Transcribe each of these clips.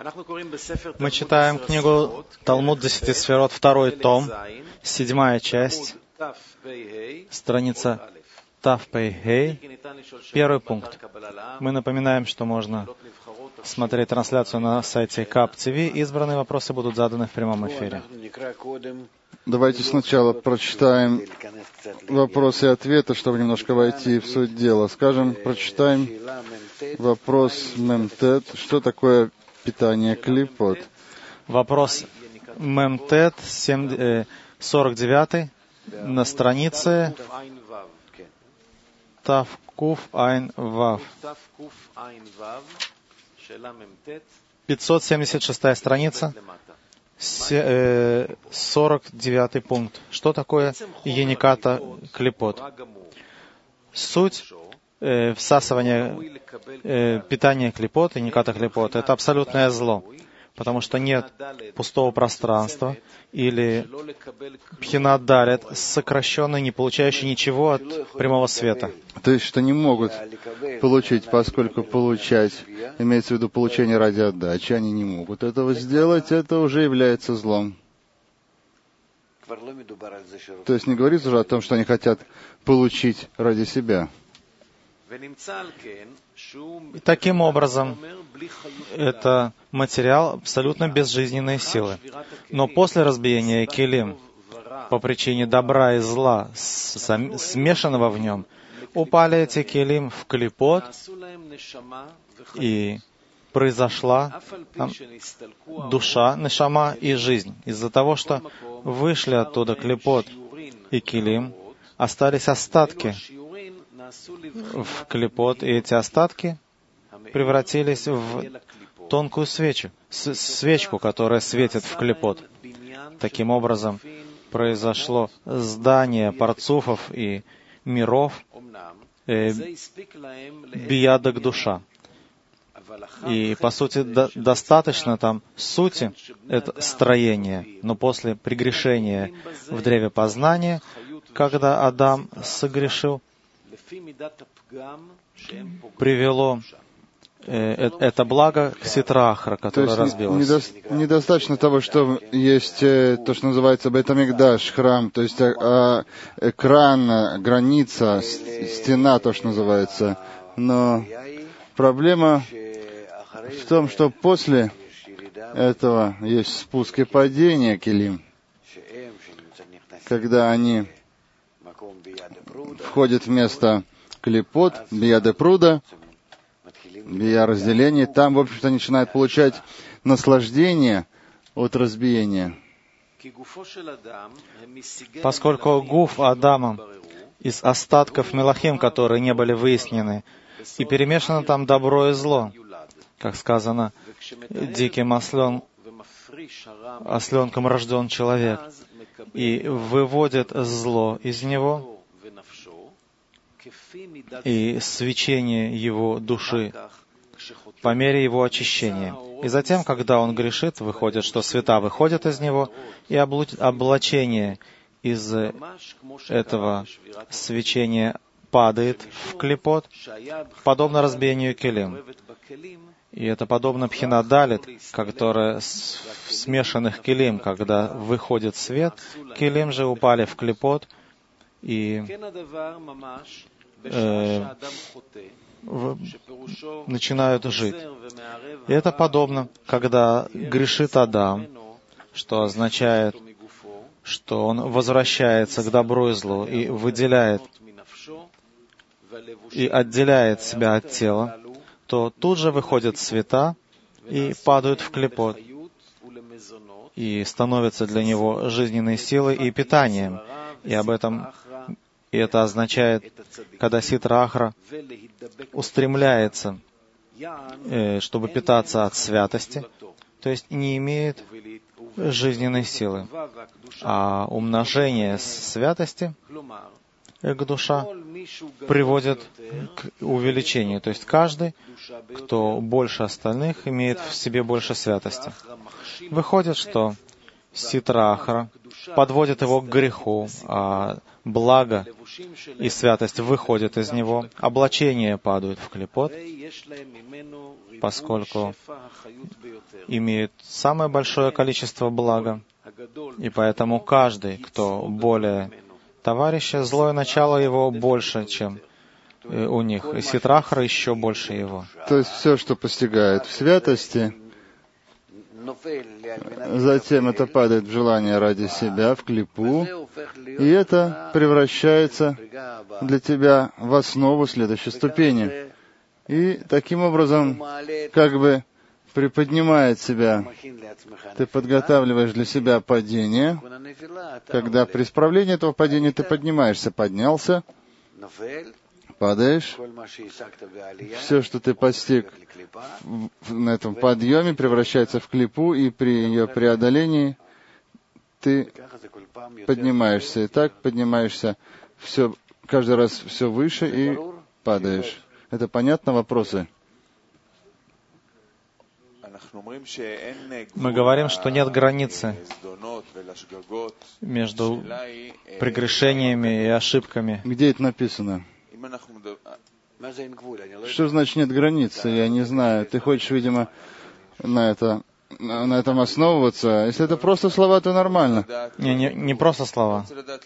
Мы читаем книгу Талмуд 10 сферот, 2 том, 7 часть, страница Тав Пей Хей, 1 пункт. Мы напоминаем, что можно смотреть трансляцию на сайте КАП ТВ. Избранные вопросы будут заданы в прямом эфире. Давайте сначала прочитаем вопросы и ответы, чтобы немножко войти в суть дела. Скажем, прочитаем вопрос Мемтет. Что такое питание клипот? Вопрос Мемтет, 49 на странице Тав Куф Айн Вав. 576 страница, 49 пункт. Что такое ениката клипот? Суть всасывания питания клипот, ениката клипот, это абсолютное зло, потому что нет пустого пространства или пхинат далет, сокращенный, не получающий ничего от прямого света. То есть, что не могут получить, поскольку получать, имеется в виду получение ради отдачи, они не могут этого сделать, это уже является злом. То есть не говорится уже о том, что они хотят получить ради себя. И таким образом, это материал абсолютно безжизненной силы. Но после разбиения келим, по причине добра и зла, смешанного в нем, упали эти келим в клипот, и произошла там душа, нешама и жизнь. Из-за того, что вышли оттуда клипот и келим, остались остатки в клипот, и эти остатки превратились в тонкую свечку, которая светит в клипот. Таким образом, произошло здание парцуфов и миров, биядок душа. И, по сути, достаточно там сути это строение, но после прегрешения в древе познания, когда Адам согрешил, привело это благо к ситра-ахра, которое разбилось. Недостаточно того, что есть то, что называется Бейт-Амикдаш, храм, то есть экран, граница, стена, то, что называется. Но проблема в том, что после этого есть спуск и падение келим, когда они входят в место клипот, бияде пруда, бия разделения, там, в общем-то, начинают получать наслаждение от разбиения. Поскольку гуф Адама из остатков мелахим, которые не были выяснены, и перемешано там добро и зло, как сказано, диким осленком рожден человек, и выводит зло из него, и свечение его души по мере его очищения. И затем, когда он грешит, выходит, что света выходят из него, и облачение из этого свечения падает в клипот, подобно разбиению келим. И это подобно пхина далит, которая в смешанных келим, когда выходит свет, келим же упали в клипот, и начинают жить. И это подобно, когда грешит Адам, что означает, что он возвращается к добру и злу и выделяет и отделяет себя от тела, то тут же выходят света и падают в клипот, и становятся для него жизненной силой и питанием. И это означает, когда ситра-ахра устремляется, чтобы питаться от святости, то есть не имеет жизненной силы. А умножение святости к душа приводит к увеличению. То есть каждый, кто больше остальных, имеет в себе больше святости. Выходит, что ситра-ахра подводит его к греху, а благо и святость выходят из него, облачения падают в клипот, поскольку имеют самое большое количество блага, и поэтому каждый, кто более товарища, злое начало его больше, чем у них, и ситра-ахра еще больше его. То есть все, что постигает в святости, затем это падает в желание ради себя, в клипу, и это превращается для тебя в основу следующей ступени. И таким образом, как бы приподнимает себя. Ты подготавливаешь для себя падение. Когда при исправлении этого падения ты поднимаешься, поднялся, падаешь. Все, что ты постиг на этом подъеме, превращается в клипу, и при ее преодолении ты поднимаешься. И так поднимаешься все, каждый раз все выше и падаешь. Это понятно, вопросы? Мы говорим, что нет границы между прегрешениями и ошибками. Где это написано? Что значит нет границы? Я не знаю. Ты хочешь, видимо, на этом основываться. Если это просто слова, то нормально. Не просто слова.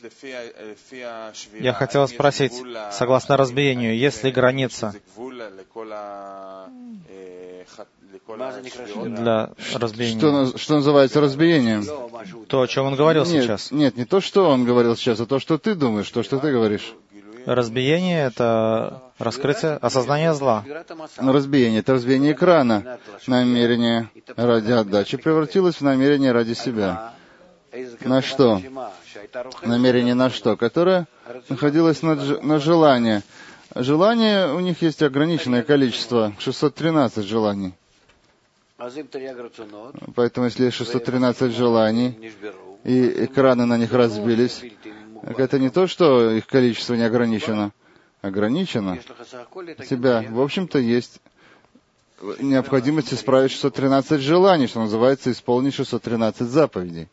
Я хотел спросить, согласно разбиению, есть ли граница для разбиения? Что называется разбиением? То, о чем он говорил сейчас. Нет, не то, что он говорил сейчас, а то, что ты думаешь, то, что ты говоришь. Разбиение — это раскрытие, осознание зла. Разбиение — это разбиение экрана. Намерение ради отдачи превратилось в намерение ради себя. На что? Намерение на что? Которое находилось на желание. Желания, у них есть ограниченное количество, 613 желаний. Поэтому, если есть 613 желаний, и экраны на них разбились, это не то, что их количество не ограничено. Ограничено. У тебя, в общем-то, есть необходимость исправить 613 желаний, что называется, исполнить 613 заповедей.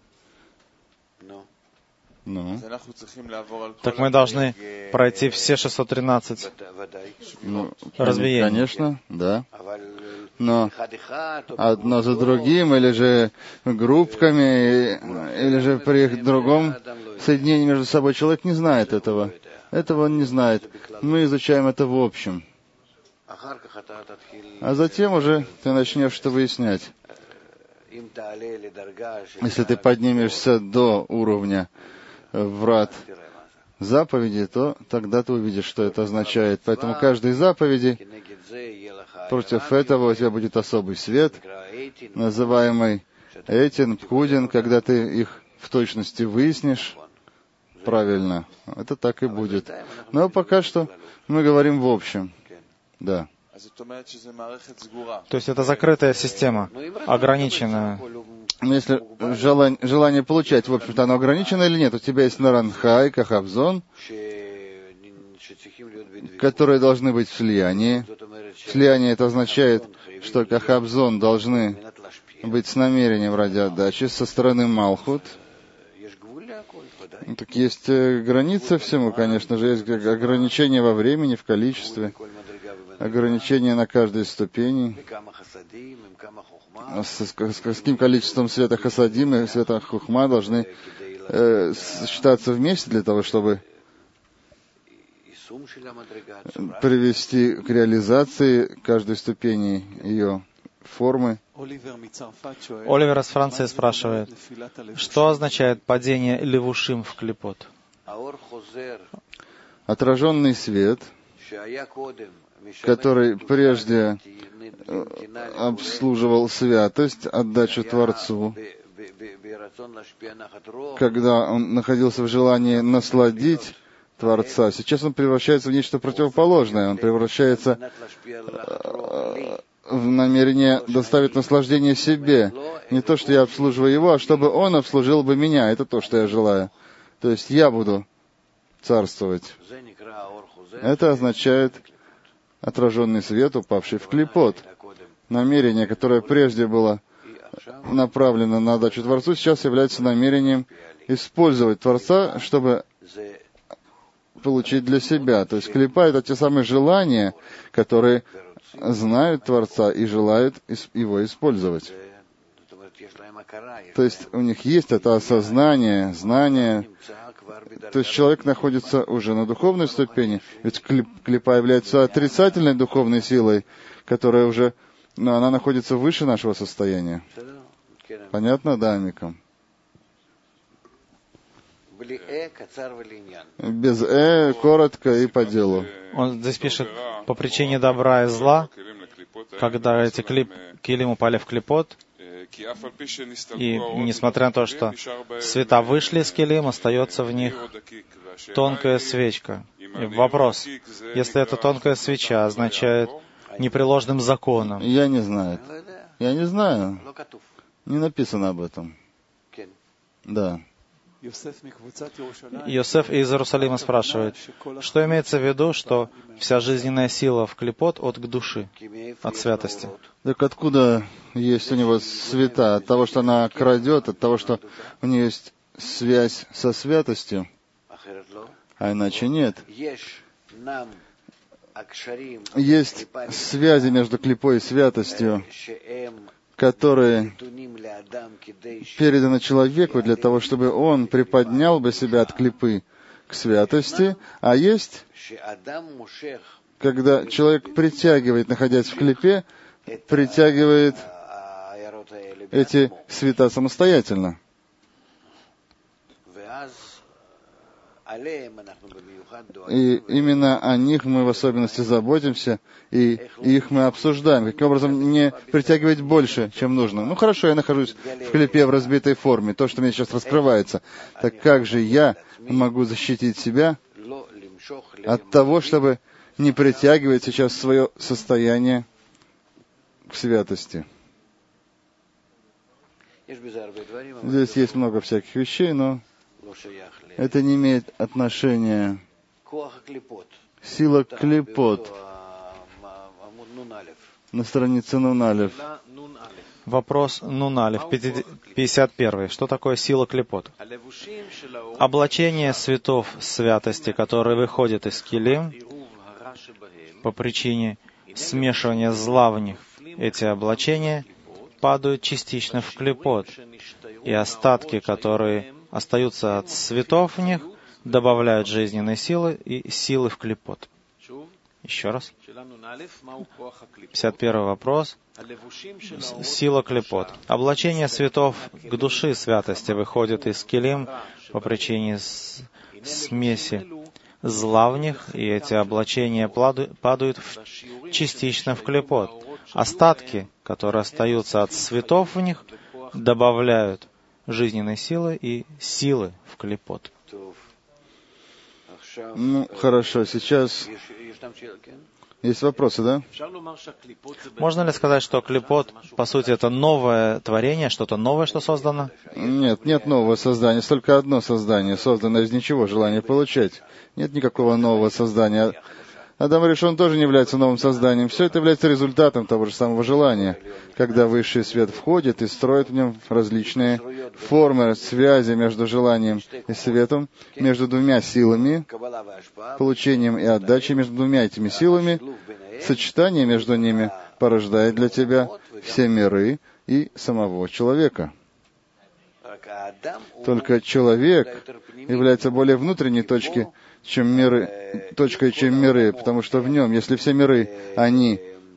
Ну. Так мы должны пройти все 613 разбиений. Конечно, да. Но одно за другим, или же группками, или же при их другом соединении между собой, человек не знает этого. Этого он не знает. Мы изучаем это в общем. А затем уже ты начнешь это выяснять. Если ты поднимешься до уровня врат заповеди, то тогда ты увидишь, что это означает. Поэтому каждой заповеди против этого у тебя будет особый свет, называемый Этин, Пхудин, когда ты их в точности выяснишь правильно. Это так и будет. Но пока что мы говорим в общем. Да. То есть это закрытая система, ограниченная. Но если желание получать, в общем-то, оно ограничено или нет? У тебя есть Наранхай, Кахабзон, которые должны быть в слиянии. Слияние это означает, что Кахабзон должны быть с намерением ради отдачи со стороны Малхут. Так есть граница всему, конечно же, есть ограничения во времени, в количестве, ограничения на каждой ступени. С каким количеством света хасадим и света хухма должны считаться вместе для того, чтобы привести к реализации каждой ступени ее формы. Оливер из Франции спрашивает, что означает падение левушим в клипот? Отраженный свет, который прежде обслуживал святость, отдачу Творцу, когда он находился в желании насладить Творца, сейчас он превращается в нечто противоположное, он превращается в намерение доставить наслаждение себе. Не то, что я обслуживаю его, а чтобы он обслужил бы меня. Это то, что я желаю. То есть я буду царствовать. Это означает отраженный свет, упавший в клипот. Намерение, которое прежде было направлено на отдачу Творцу, сейчас является намерением использовать Творца, чтобы получить для себя. То есть клипа — это те самые желания, которые знают Творца и желают его использовать. То есть у них есть это осознание, знание. То есть человек находится уже на духовной ступени. Ведь клипа является отрицательной духовной силой, которая уже, она находится выше нашего состояния. Понятно, да, Амикам? Без коротко и по делу. Он здесь пишет, по причине добра и зла, когда эти килим упали в клипот, и несмотря на то, что света вышли из килим, остается в них тонкая свечка. И вопрос, если эта тонкая свеча означает непреложным законом? Я не знаю. Я не знаю. Не написано об этом. Да. Йосеф из Иерусалима спрашивает, что имеется в виду, что вся жизненная сила в клипот от к души, от святости? Так откуда есть у него света? От того, что она крадет, от того, что у нее есть связь со святостью? А иначе нет. Есть связи между клипой и святостью, которые переданы человеку для того, чтобы он приподнял бы себя от клипы к святости, а есть, когда человек притягивает, находясь в клипе, притягивает эти света самостоятельно. И именно о них мы в особенности заботимся, и их мы обсуждаем. Каким образом не притягивать больше, чем нужно? Ну хорошо, я нахожусь в клипе в разбитой форме, то, что мне сейчас раскрывается. Так как же я могу защитить себя от того, чтобы не притягивать сейчас свое состояние к святости? Здесь есть много всяких вещей, но это не имеет отношения. Сила клипот. На странице Нуналев. Вопрос Нуналев, 51. Что такое сила клипот? Облачение светов святости, которые выходят из килим по причине смешивания зла в них. Эти облачения падают частично в клипот, и остатки, которые остаются от светов в них, добавляют жизненной силы и силы в клипот. Еще раз. 51 вопрос. Сила клипот. Облачение светов к души святости выходит из килим по причине смеси зла в них, и эти облачения падают частично в клипот. Остатки, которые остаются от светов в них, добавляют жизненной силы и силы в клипот. Ну, хорошо, сейчас есть вопросы, да? Можно ли сказать, что клипот, по сути, это новое творение, что-то новое, что создано? Нет нового создания, есть только одно создание, созданное из ничего, желание получать. Нет никакого нового создания. Адам Ришон тоже не является новым созданием. Все это является результатом того же самого желания, когда высший свет входит и строит в нем различные формы связи между желанием и светом, между двумя силами, получением и отдачей между двумя этими силами. Сочетание между ними порождает для тебя все миры и самого человека. Только человек является более внутренней точкой, чем миры, потому что в нем, если все миры, они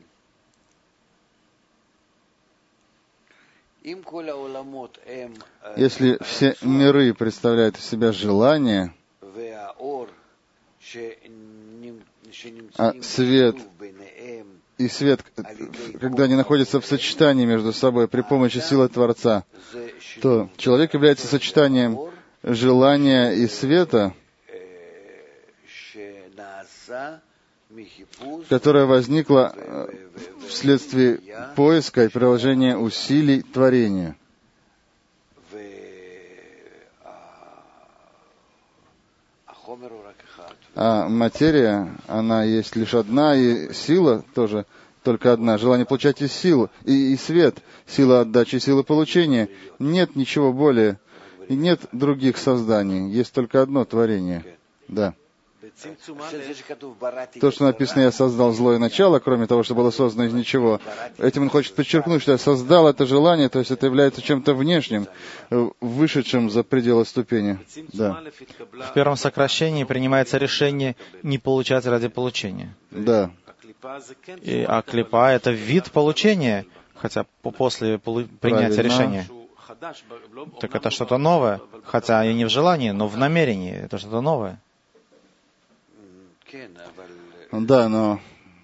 если все миры представляют из себя желание, а свет и свет, когда они находятся в сочетании между собой при помощи силы Творца, то человек является сочетанием желания и света, которая возникла вследствие поиска и приложения усилий творения. А материя, она есть лишь одна, и сила тоже только одна. Желание получать и силу, и свет, сила отдачи, сила получения. Нет ничего более. И нет других созданий. Есть только одно творение. Да. То, что написано, я создал злое начало, кроме того, что было создано из ничего. Этим он хочет подчеркнуть, что я создал это желание, то есть это является чем-то внешним, вышедшим за пределы ступени. Да. В первом сокращении принимается решение не получать ради получения. Да. А клипа — это вид получения, хотя после принятия решения. Так это что-то новое, хотя и не в желании, но в намерении. Это что-то новое. Да, но...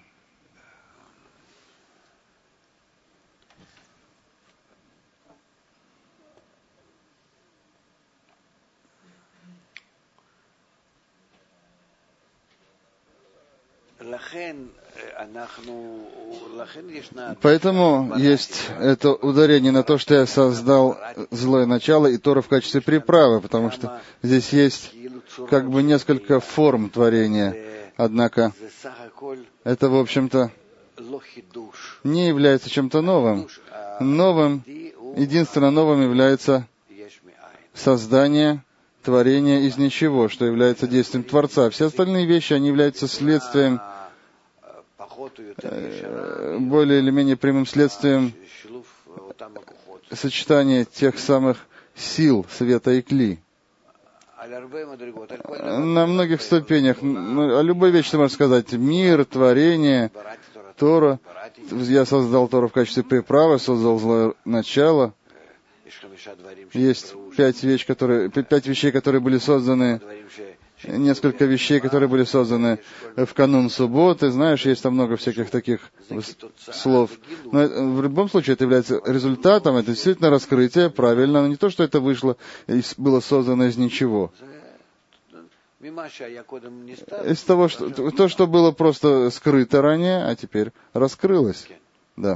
Поэтому есть это ударение на то, что я создал злое начало и Тору в качестве приправы, потому что здесь есть как бы несколько форм творения. Однако это, в общем-то, не является чем-то новым. Единственно новым является создание творения из ничего, что является действием Творца. Все остальные вещи, они являются следствием, более или менее прямым следствием сочетания тех самых сил света и кли. На многих ступенях, о любой вещи можно сказать, мир, творение, Тора. Я создал Тору в качестве приправы, создал злое начало. Есть 5 вещей, которые были созданы, несколько вещей, которые были созданы в канун субботы. Знаешь, есть там много всяких таких слов. Но в любом случае это является результатом, это действительно раскрытие, правильно, но не то, что это вышло и было создано из ничего. Из того, что было просто скрыто ранее, а теперь раскрылось. Да.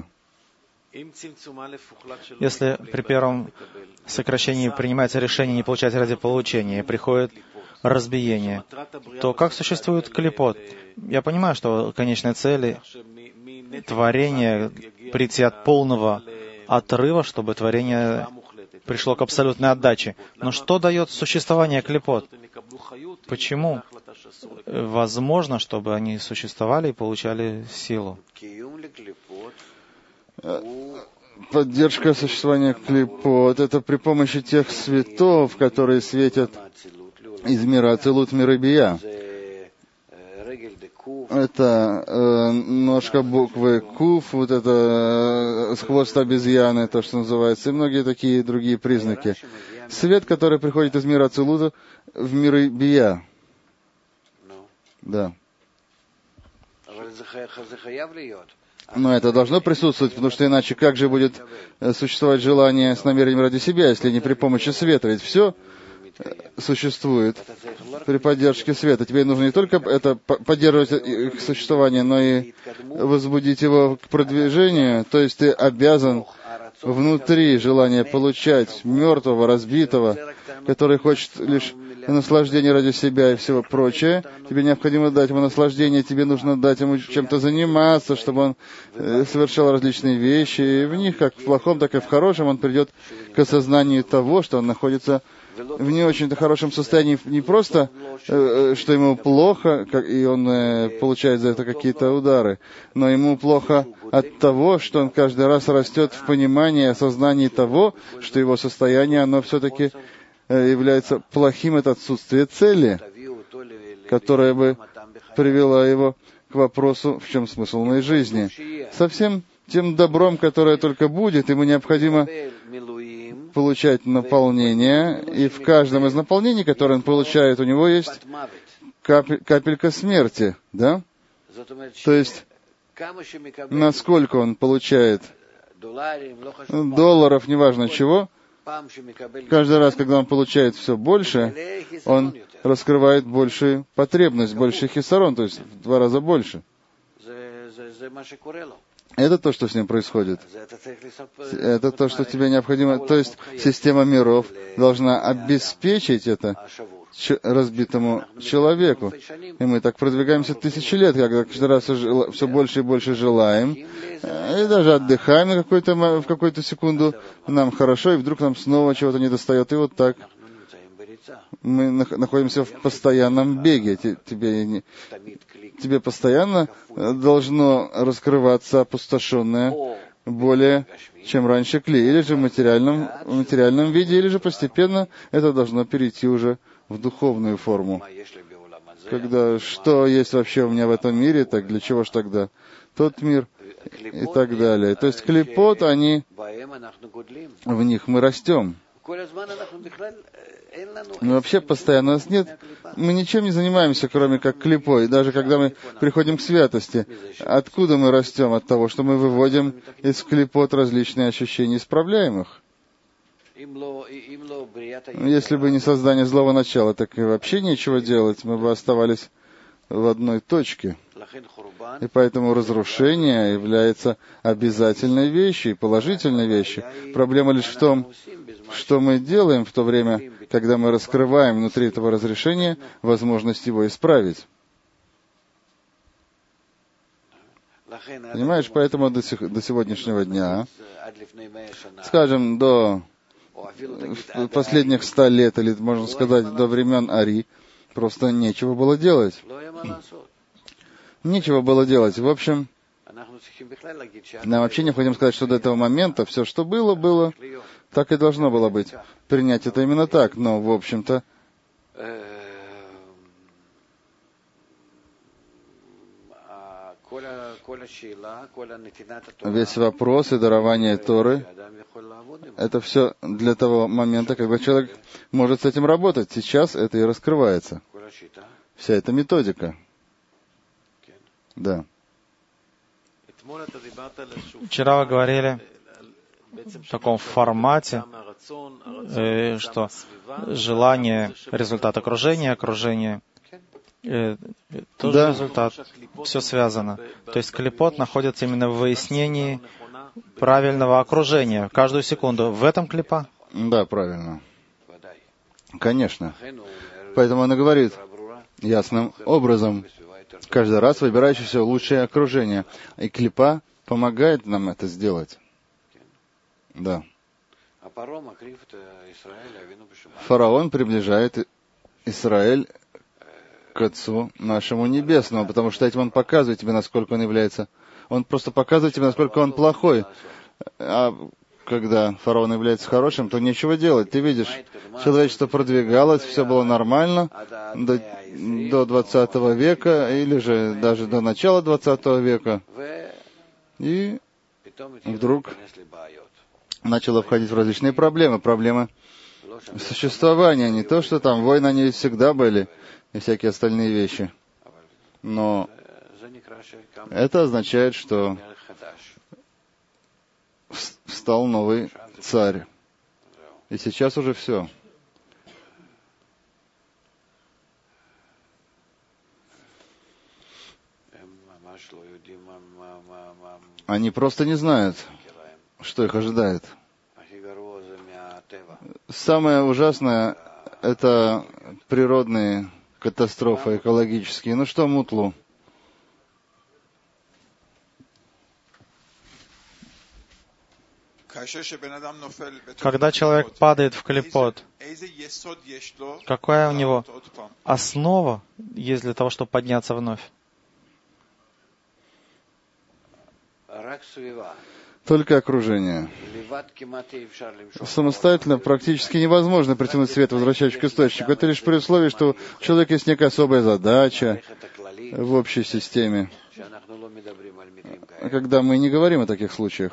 Если при первом сокращении принимается решение не получать ради получения, и приходит разбиение, то как существует клипот? Я понимаю, что конечной цели творения прийти от полного отрыва, чтобы творение пришло к абсолютной отдаче. Но что дает существование клипот? Почему возможно, чтобы они существовали и получали силу? Поддержка существования клипот — это при помощи тех светов, которые светят из мира Ацилут в мир Бия. Это ножка буквы Куф, вот это хвост обезьяны, то, что называется, и многие такие другие признаки. Свет, который приходит из мира Ацилута в мир Бия. Да. Но это должно присутствовать, потому что иначе как же будет существовать желание с намерением ради себя, если не при помощи света? Ведь все существует при поддержке света. Тебе нужно не только это поддерживать их существование, но и возбудить его к продвижению. То есть ты обязан внутри желания получать мертвого, разбитого, который хочет лишь наслаждения ради себя и всего прочее. Тебе необходимо дать ему наслаждение, тебе нужно дать ему чем-то заниматься, чтобы он совершал различные вещи. И в них, как в плохом, так и в хорошем, он придет к осознанию того, что он находится в не очень-то хорошем состоянии, не просто, что ему плохо, и он получает за это какие-то удары, но ему плохо от того, что он каждый раз растет в понимании, осознании того, что его состояние, оно все-таки является плохим от отсутствия цели, которая бы привела его к вопросу, в чем смысл моей жизни. Со всем тем добром, которое только будет, ему необходимо получать наполнение, и в каждом из наполнений, которое он получает, у него есть капелька смерти, да? То есть, насколько он получает долларов, неважно чего, каждый раз, когда он получает все больше, он раскрывает большую потребность, больше хисарон, то есть в 2 раза больше. Это то, что с ним происходит. Это то, что тебе необходимо. То есть система миров должна обеспечить это разбитому человеку. И мы так продвигаемся 1000 лет, когда каждый раз все больше и больше желаем, и даже отдыхаем в какую-то секунду, нам хорошо, и вдруг нам снова чего-то недостает. И вот так мы находимся в постоянном беге. Тебе постоянно должно раскрываться опустошенное более, чем раньше кли, или же в материальном виде, или же постепенно это должно перейти уже в духовную форму. Когда что есть вообще у меня в этом мире, так для чего ж тогда тот мир и так далее. То есть клипот, в них мы растем. Но вообще постоянно нас нет. Мы ничем не занимаемся, кроме как клипой. Даже когда мы приходим к святости, откуда мы растем? От того, что мы выводим из клипот различные ощущения, исправляем их. Если бы не создание злого начала, так и вообще нечего делать. Мы бы оставались в одной точке. И поэтому разрушение является обязательной вещью, положительной вещью. Проблема лишь в том, что мы делаем в то время, когда мы раскрываем внутри этого разрешения возможность его исправить. Понимаешь, поэтому до сегодняшнего дня, скажем, до последних 100 лет, или, можно сказать, до времен Ари, просто нечего было делать. Нечего было делать. В общем, нам вообще необходимо сказать, что до этого момента все, что было, было, так и должно было быть. Принять это именно так, но, в общем-то, весь вопрос и дарование Торы — это все для того момента, когда человек может с этим работать. Сейчас это и раскрывается. Вся эта методика. Да. Вчера вы говорили в таком формате, что желание — результат окружения, окружение — тоже результат. Все связано. То есть клипот находится именно в выяснении правильного окружения каждую секунду. В этом клипа? Да, правильно. Конечно. Поэтому она говорит ясным образом, каждый раз выбирающий все лучшее окружение. И клипа помогает нам это сделать. Да. Фараон приближает Израиль к Отцу нашему Небесному, потому что этим он показывает тебе, насколько он является. Он просто показывает тебе, насколько он плохой. А когда фараон является хорошим, то нечего делать. Ты видишь, человечество продвигалось, все было нормально до 20 века, или же даже до начала 20 века. И вдруг начало входить в различные проблемы. Проблемы существования. Не то, что там войны, они всегда были, и всякие остальные вещи. Но это означает, что встал новый царь. И сейчас уже все. Они просто не знают, что их ожидает. Самое ужасное — это природные катастрофы, экологические. Ну что, Мутлу? Когда человек падает в клипот, какая у него основа есть для того, чтобы подняться вновь? Только окружение. Самостоятельно практически невозможно притянуть свет, возвращающий к источнику. Это лишь при условии, что у человека есть некая особая задача в общей системе. Когда мы не говорим о таких случаях.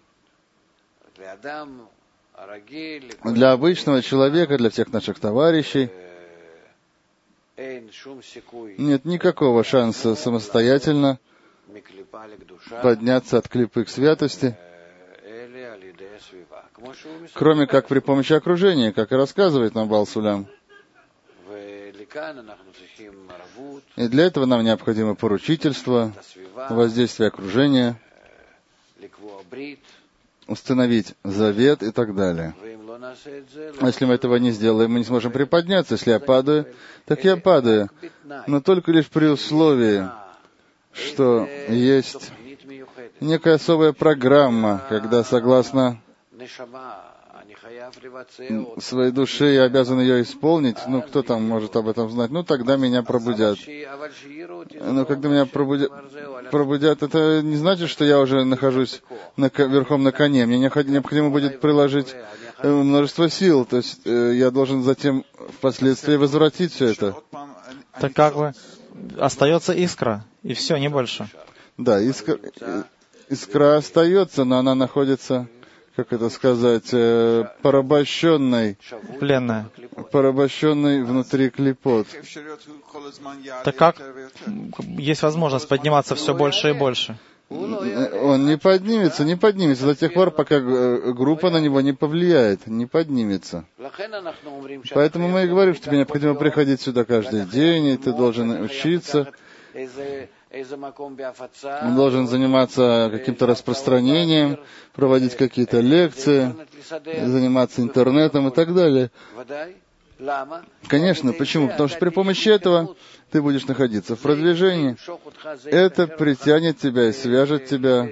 Для обычного человека, для всех наших товарищей, нет никакого шанса самостоятельно подняться от клипы к святости, кроме как при помощи окружения, как и рассказывает нам Баал Сулям. И для этого нам необходимо поручительство, воздействие окружения, установить завет и так далее. А если мы этого не сделаем, мы не сможем приподняться. Если я падаю, так я падаю. Но только лишь при условии, что есть некая особая программа, когда согласно своей душе я обязан ее исполнить. Кто там может об этом знать? Тогда меня пробудят. Но когда меня пробудят, это не значит, что я уже нахожусь верхом на коне. Мне необходимо будет приложить множество сил. То есть я должен затем впоследствии возвратить все это. Так как бы остается искра, и все, не больше. Да, искра остается, но она находится, как это сказать, порабощенной. Пленная. Порабощенной внутри клипот. Так как есть возможность подниматься все больше и больше? Он не поднимется до тех пор, пока группа на него не повлияет, не поднимется. Поэтому мы и говорим, что тебе необходимо приходить сюда каждый день, и ты должен учиться, он должен заниматься каким-то распространением, проводить какие-то лекции, заниматься интернетом и так далее. Конечно, почему? Потому что при помощи этого ты будешь находиться в продвижении. Это притянет тебя и свяжет тебя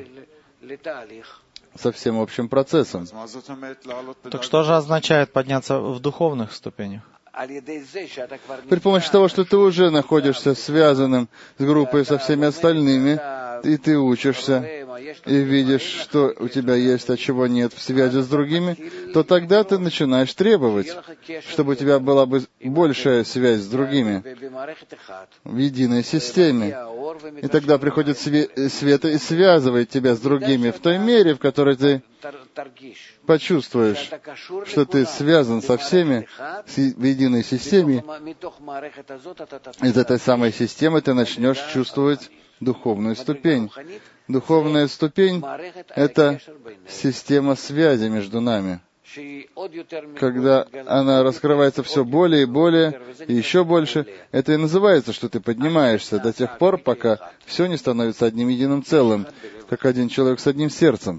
со всем общим процессом. Так что же означает подняться в духовных ступенях? При помощи того, что ты уже находишься связанным с группой со всеми остальными, и ты учишься, и видишь, что у тебя есть, а чего нет в связи с другими, то тогда ты начинаешь требовать, чтобы у тебя была бы большая связь с другими в единой системе. И тогда приходит свет и связывает тебя с другими в той мере, в которой ты почувствуешь, что ты связан со всеми в единой системе. Из этой самой системы ты начнешь чувствовать духовную ступень. Духовная ступень — это система связи между нами. Когда она раскрывается все более и более, и еще больше, это и называется, что ты поднимаешься до тех пор, пока все не становится одним единым целым, как один человек с одним сердцем.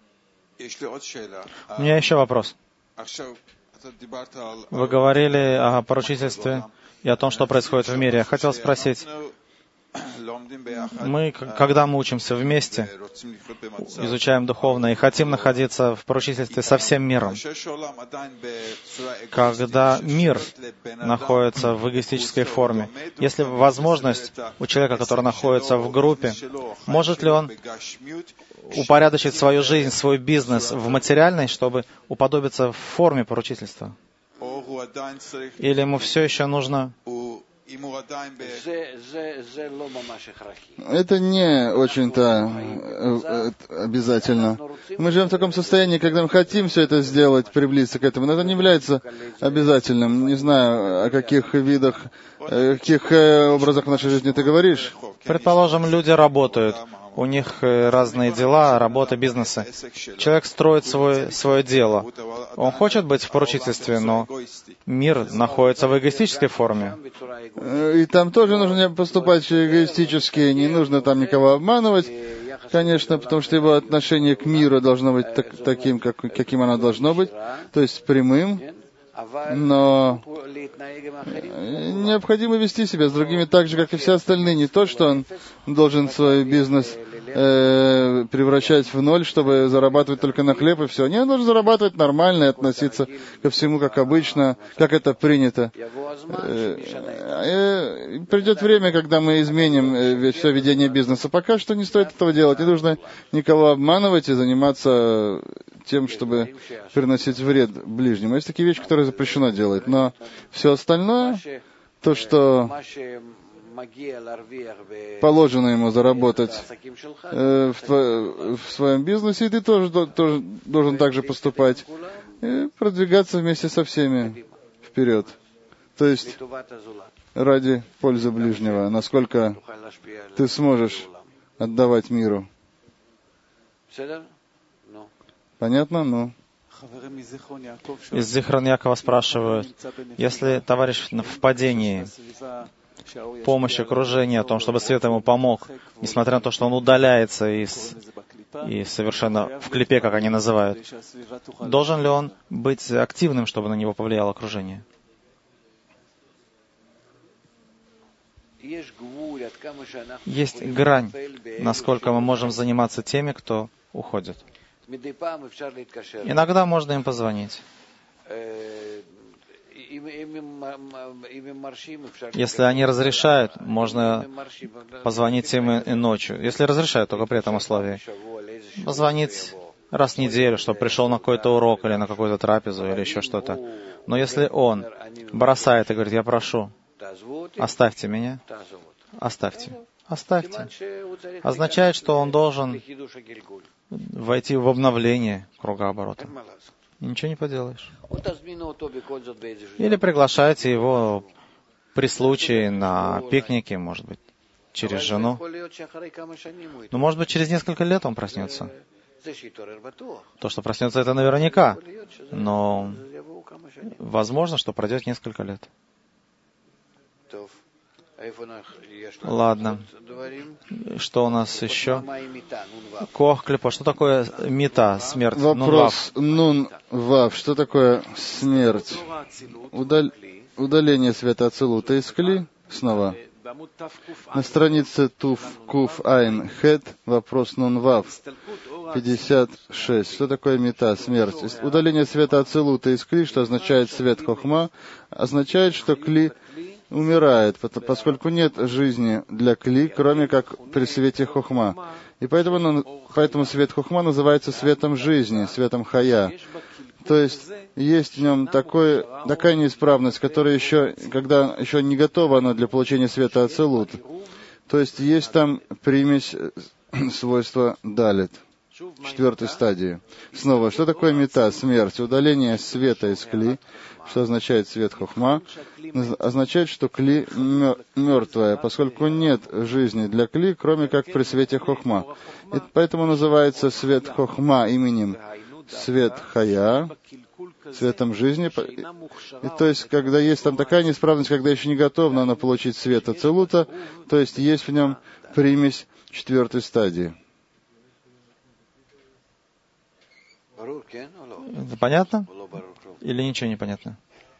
У меня еще вопрос. Вы говорили о поручительстве и о том, что происходит в мире. Я хотел спросить, когда мы учимся вместе, изучаем духовно и хотим находиться в поручительстве со всем миром, когда мир находится в эгоистической форме, если возможность у человека, который находится в группе, может ли он упорядочить свою жизнь, свой бизнес в материальной, чтобы уподобиться в форме поручительства? Или ему все еще нужно... Это не очень-то обязательно. Мы живем в таком состоянии, когда мы хотим все это сделать, приблизиться к этому, но это не является обязательным. Не знаю, о каких видах, о каких образах в нашей жизни ты говоришь. Предположим, люди работают. У них разные дела, работа, бизнесы. Человек строит свое дело. Он хочет быть в поручительстве, но мир находится в эгоистической форме. И там тоже нужно поступать эгоистически, не нужно там никого обманывать, конечно, потому что его отношение к миру должно быть таким, каким оно должно быть, то есть прямым. Но необходимо вести себя с другими так же, как и все остальные. Не то, что он должен свой бизнес превращать в ноль, чтобы зарабатывать только на хлеб и все. Не, он должен зарабатывать нормально и относиться ко всему как обычно, как это принято. Придет время, когда мы изменим все ведение бизнеса. Пока что не стоит этого делать. Не нужно никого обманывать и заниматься тем, чтобы приносить вред ближнему. Есть такие вещи, которые запрещено делать. Но все остальное, то, что положено ему заработать в своем бизнесе, и ты тоже должен так же поступать. И продвигаться вместе со всеми вперед. То есть ради пользы ближнего. Насколько ты сможешь отдавать миру. Понятно? Ну. Из Зихрон Якова спрашивают, если товарищ в падении, помощь окружения, о том, чтобы свет ему помог, несмотря на то, что он удаляется из и совершенно в клипе, как они называют, должен ли он быть активным, чтобы на него повлияло окружение? Есть грань, насколько мы можем заниматься теми, кто уходит. Иногда можно им позвонить. Если они разрешают, можно позвонить им и ночью. Если разрешают, только при этом условии. Позвонить раз в неделю, чтобы пришел на какой-то урок или на какую-то трапезу или еще что-то. Но если он бросает и говорит: я прошу, оставьте меня, оставьте, означает, что он должен войти в обновление кругооборота. Ничего не поделаешь. Или приглашайте его при случае на пикнике, может быть, через жену. Но, может быть, через несколько лет он проснется. То, что проснется, это наверняка. Но возможно, что пройдет несколько лет. Ладно. Что у нас еще? Кох клипот. Что такое мита, смерть? Вопрос нун-вав. Что такое смерть? Удаление света ацилута из кли. Снова. На странице Туф Куф Айн Хет. Вопрос нун-вав. 56. Что такое мита, смерть? Удаление света ацилута из кли, что означает свет хохма, означает, что кли умирает, поскольку нет жизни для кли, кроме как при свете хохма. И поэтому свет хохма называется светом жизни, светом хая. То есть есть в нем такая неисправность, которая когда еще не готова она для получения света ацилут. То есть есть там примесь свойства далит, 4 стадии. Снова, что такое мета, смерть? Удаление света из кли, что означает свет хохма, означает, что кли мертвая, поскольку нет жизни для кли, кроме как при свете хохма. И поэтому называется свет хохма именем свет хая, светом жизни. И то есть, когда есть там такая неисправность, когда еще не готова она получить свет ацилута, то есть есть в нем примесь 4 стадии. Это понятно? Или ничего не понятно?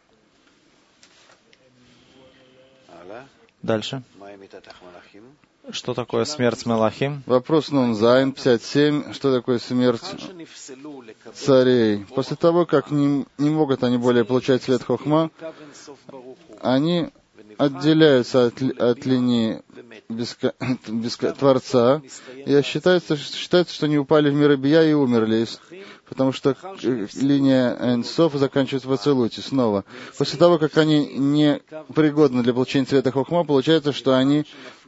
Дальше. Что такое смерть Мелахим? Вопрос Нун-Зайн, 57. Что такое смерть царей? После того, как не могут они более получать свет хохма, они отделяются от линии Творца, и считается, что они упали в мир бия и умерли, потому что линия Энсов заканчивается в ацилуте снова. После того, как они не пригодны для получения света хохма, получается, что они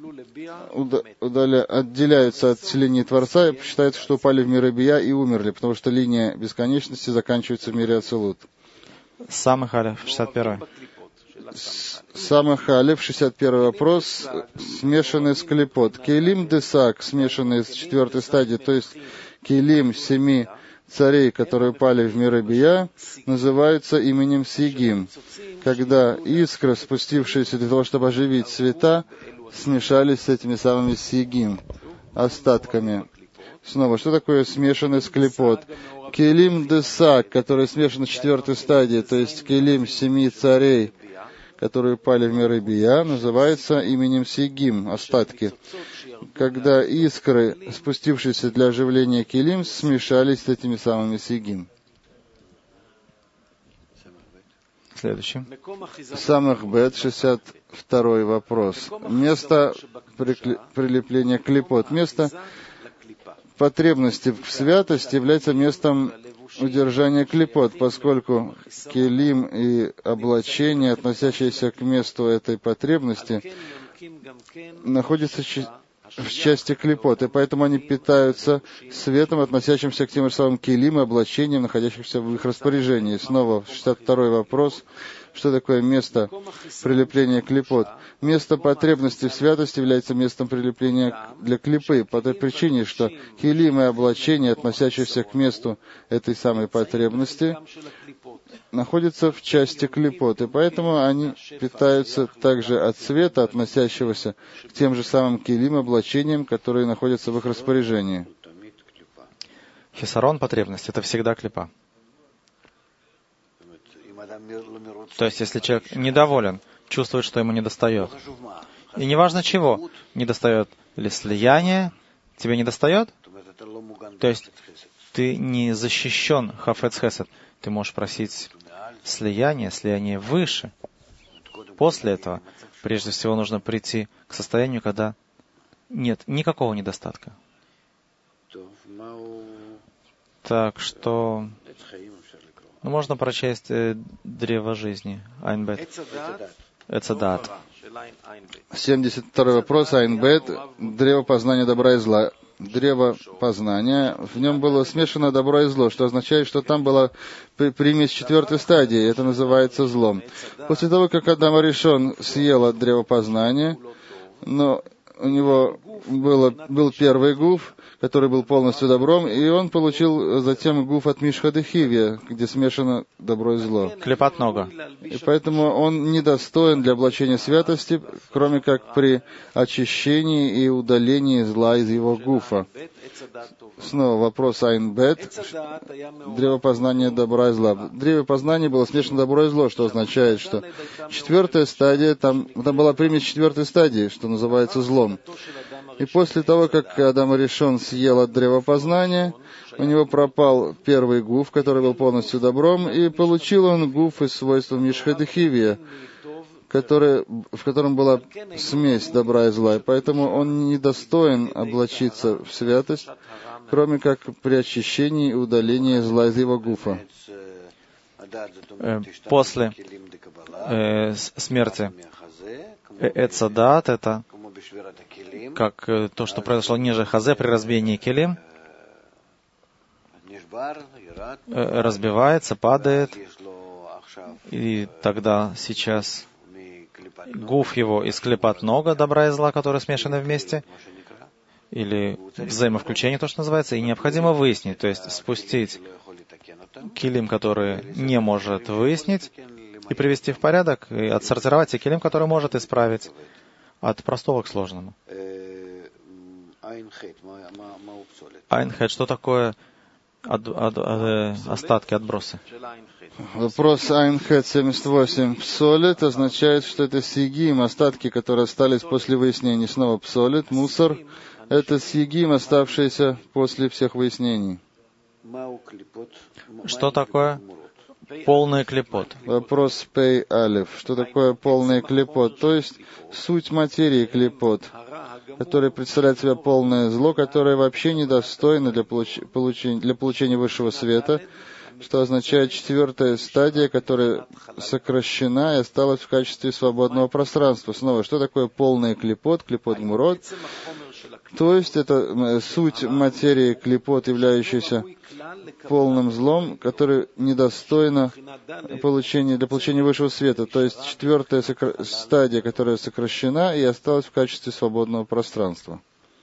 отделяются от линии Творца и считается, что упали в мир бия и умерли, потому что линия бесконечности заканчивается в мире ацилут. Самых Алеф, 61. Самых Алеф, 61 вопрос, смешанный с клипот. Кейлим десак, смешанный с 4 стадии, то есть кейлим 7 царей, которые упали в мир бия, называются именем Сигим, когда искры, спустившиеся для того, чтобы оживить света, смешались с этими самыми Сигим, остатками. Снова, что такое смешанный с клипот? Кейлим десак, который смешан с 4 стадии, то есть кейлим 7 царей, которые упали в мир бия, называется именем Сигим, остатки, когда искры, спустившиеся для оживления келим, смешались с этими самыми Сигим. Следующий. Самых Бет, 62 вопрос. Место прилепления клипот. Место потребности в святости является местом удержания клипот, поскольку келим и облачение, относящиеся к месту этой потребности, находятся в части клипот, и поэтому они питаются светом, относящимся к тем же самым келим и облачениям, находящихся в их распоряжении. Снова 62 вопрос. Что такое место прилепления клипот? Место потребности в святости является местом прилепления для клипы, по той причине, что келим и облачения, относящиеся к месту этой самой потребности, находятся в части клипот, и поэтому они питаются также от света, относящегося к тем же самым келим и облачениям, которые находятся в их распоряжении. Хисарон, потребность, это всегда клипа. То есть, если человек недоволен, чувствует, что ему недостает, и неважно чего, недостает ли слияния, тебе недостает, то есть ты не защищен хафец хесед, ты можешь просить слияние выше. После этого, прежде всего, нужно прийти к состоянию, когда нет никакого недостатка. Так что можно прочесть древо жизни, Айнбет. Эцадат. 72 вопрос, Айнбет. Древо познания добра и зла. Древо познания, в нем было смешано добро и зло, что означает, что там была примесь 4 стадии, это называется злом. После того, как Адам Аришон съел от древа познания, но у него был первый гуф, который был полностью добром, и он получил затем гуф от Мишхадехивия, где смешано добро и зло. Клепат нога. И поэтому он недостоин для облачения святости, кроме как при очищении и удалении зла из его гуфа. Снова вопрос Айнбет. Древо познания добра и зла. В древе познания было смешано добро и зло, что означает, что 4 стадия, там была примесь 4 стадии, что называется злом. И после того, как Адам Аришон съел от древа познания, у него пропал первый гуф, который был полностью добром, и получил он гуф из свойства Мишхадехивия, в котором была смесь добра и зла, и поэтому он недостоин облачиться в святость, кроме как при очищении и удалении зла из его гуфа. После смерти Эцадат, это как то, что произошло ниже Хазе при разбиении Келим, разбивается, падает, и тогда сейчас гуф его из клепат нога, добра и зла, которые смешаны вместе, или взаимовключение, то, что называется, и необходимо выяснить, то есть спустить килим, который не может выяснить, и привести в порядок, и отсортировать те килим, которые может исправить, от простого к сложному. Айнхед, что такое остатки, отбросы? Вопрос Айнхед 78. Псолит означает, что это сигим, остатки, которые остались после выяснений. Снова псолит, мусор. Это сигим, оставшиеся после всех выяснений. Что такое полный клепот? Вопрос Пей Алиф. Что такое полный клепот? То есть суть материи клепот, который представляет себя полное зло, которое вообще недостойно для получения высшего света, что означает 4 стадия, которая сокращена и осталась в качестве свободного пространства. Снова, что такое полный клепот, клепот гмурот? То есть это суть материи клепот, являющаяся полным злом, который недостойно для получения высшего света. То есть 4 стадия, которая сокращена и осталась в качестве свободного пространства.